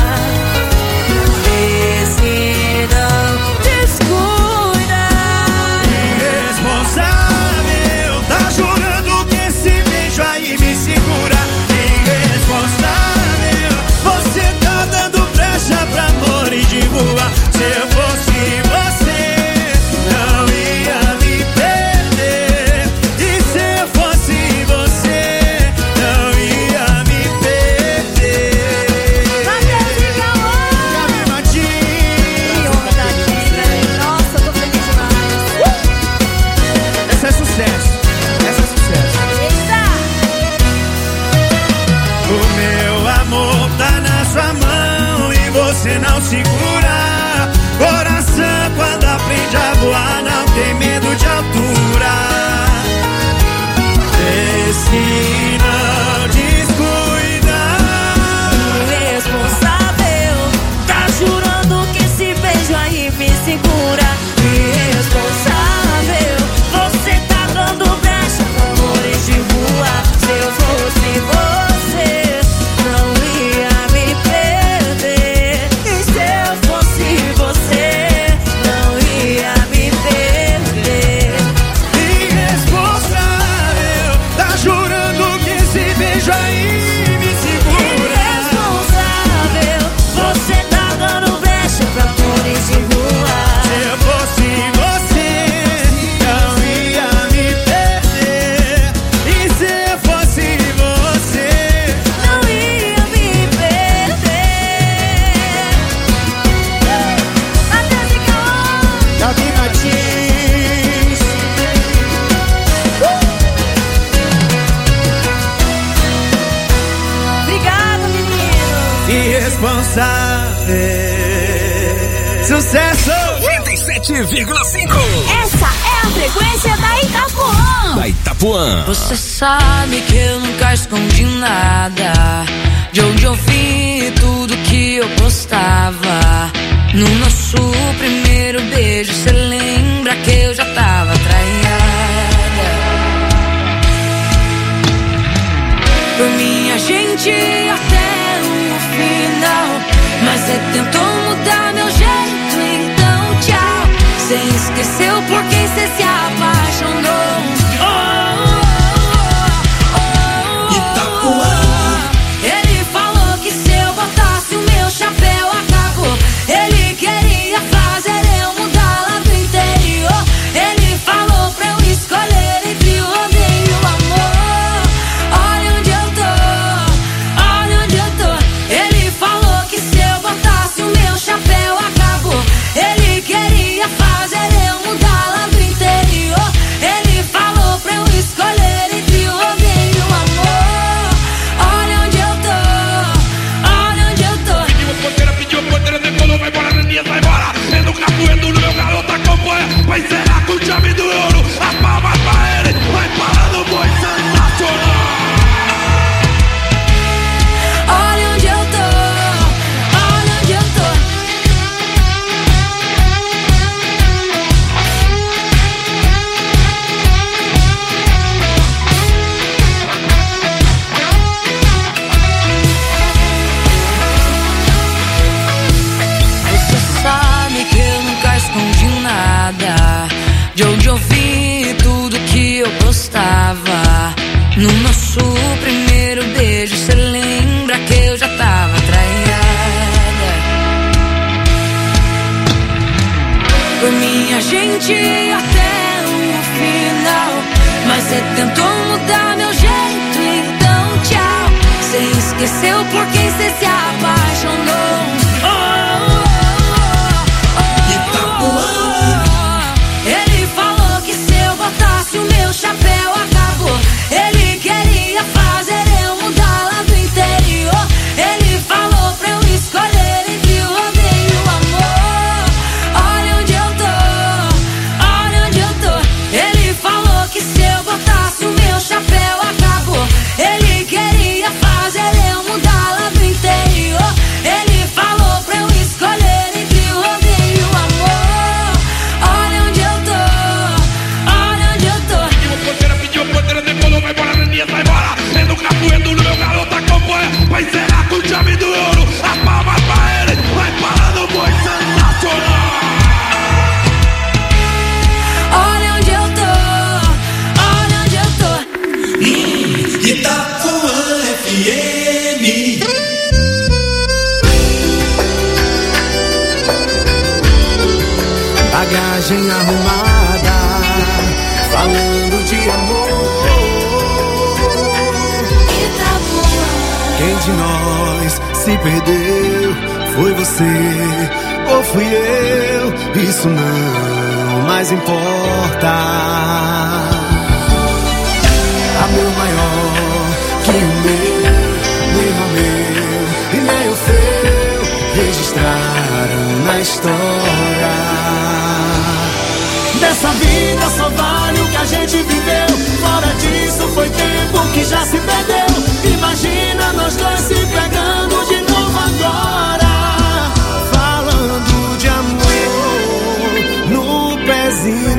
E se não descuida, irresponsável, tá jurando que esse beijo aí me segura. Irresponsável, você tá dando brecha pra amor e de voar. Se eu fosse você, não ia me perder. E se eu fosse você, não ia me perder. Gabi Martins. Nossa, tô feliz demais. Essa é sucesso, essa é sucesso. O meu amor tá na sua mão e você não segura. Coração quando aprende a voar não tem medo de altura. Esse não descuida. Irresponsável, tá jurando que esse beijo aí me segura. Irresponsável, você tá dando brecha pra amores de rua. Se eu fosse você, não ia me perder. E se eu fosse você, não ia me perder. Irresponsável, tá jurando que esse beijo aí me segura. Irresponsável, você tá dando brecha pra amores de rua. Se eu fosse você, não ia me perder. E se eu fosse você, não ia me perder. Matheus e Cauã. Gabi Martins. Obrigada, menino. Irresponsável. Sucesso! 97,5. Essa é a frequência da Itapuã. Da Itapuã. Você sabe que eu nunca escondi nada. De onde eu vi tudo que eu postava. No nosso primeiro beijo, cê lembra que eu já tava traiada. Por mim a gente ia até o final, mas cê tentou mudar meu jeito, então tchau. Cê esqueceu por quem cê se apaixonou. Itapuã. Ele falou que se eu botasse o meu chapéu acabou. Ele queria fazer eu mudar lá do interior. Ele falou pra eu escolher entre o odeio e o amor. Olha onde eu tô, olha onde eu tô. Ele falou que se eu botasse o meu chapéu acabou. Ele queria fazer eu mudar lá do interior. Ele falou pra eu escolher entre o odeio e o amor. Olha onde eu tô, olha onde eu tô. Pediu porteira, decolou, vai embora, Naninha, vai embora. É no capoeiro, no meu garoto acompanha. Vai zerar com chave do ouro. As palmas pra ele, vai parar no boi sensacional. Olha onde eu tô, olha onde eu tô. Você sabe que eu nunca escondi nada. De onde eu vi tudo que eu postava. No nosso primeiro beijo, cê lembra que eu já tava traiada. Por mim a gente ia até o final, mas cê tentou mudar meu jeito, então tchau. Cê esqueceu por quem cê se apaixonou. Ele falou que se eu botasse o meu chapéu acabou. Ele queria fazer eu mudar lá do interior. Ele falou pra eu escolher entre o odeio e o amor. Olha onde eu tô, olha onde eu tô. Ele falou que se eu botasse o meu chapéu acabou. Ele queria fazer eu mudar lá do interior. Ele falou pra eu escolher entre o odeio e o amor. Olha onde eu tô, olha onde eu tô. Pediu porteira, decolou, vai embora, Naninha, vai embora. É no capoeiro, no meu garoto acompanha. Vai zerar com chave do ouro. As palmas pra ele, vai parar no boi sensacional. Olha onde eu tô, olha onde eu tô. Itapuã FM. Bagagem arrumada, falando de amor. Quem de nós se perdeu? Foi você ou fui eu? Isso não mais importa. Amor maior que o meu, nem o meu e nem o seu registraram na história. Dessa vida só vale o que a gente viveu. Fora disso foi tempo que já se perdeu. Imagina nós dois se pegando de novo agora, falando de amor no pezinho